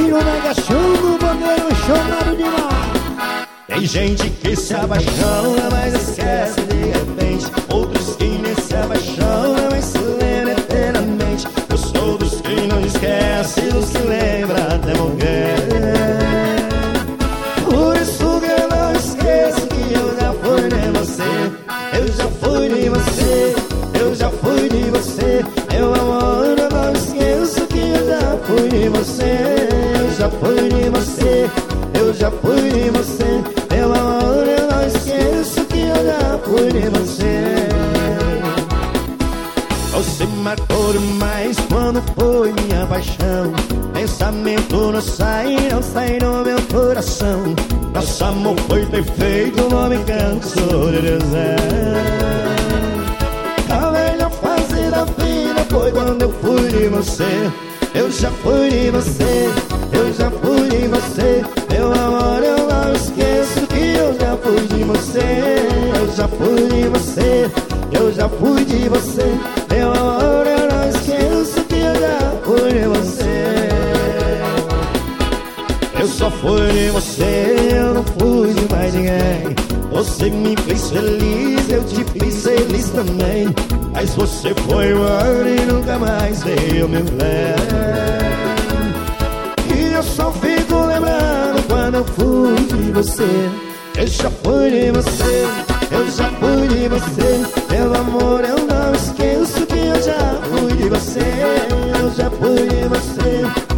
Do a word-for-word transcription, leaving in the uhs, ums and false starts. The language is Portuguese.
Vira o mega show do bandeiro chamado de mar. Tem gente que se apaixona, mas esquece de repente. Outros que nem se apaixonam, mas se lembram eternamente. Eu sou dos que não esquece, dos que lembra até morrer. Por isso que eu não esqueço que eu já fui de você. Eu já fui de você, eu já fui de você. Meu amor, eu não esqueço que eu já fui de você. Eu já fui de você, eu já fui de você. Meu amor, eu não esqueço que eu já fui de você. Você marcou demais quando foi minha paixão. Pensamento não sai, não sai do meu coração. Nosso amor foi perfeito, não me canso de dizer. A melhor fase da vida foi quando eu fui de você. Eu já fui de você, eu já fui de você. Meu amor, eu não esqueço que eu já fui de você. Eu já fui de você, eu já fui de você. Meu amor, eu não esqueço que eu já fui de você. Eu só fui de você, eu não fui de mais ninguém. Você me fez feliz, eu te fiz feliz também. Mas você foi embora e nunca mais veio me ver. E eu só fico lembrando quando eu fui de você. Eu já fui de você, eu já fui de você. Meu amor, eu não esqueço que eu já fui de você. Eu já fui de você.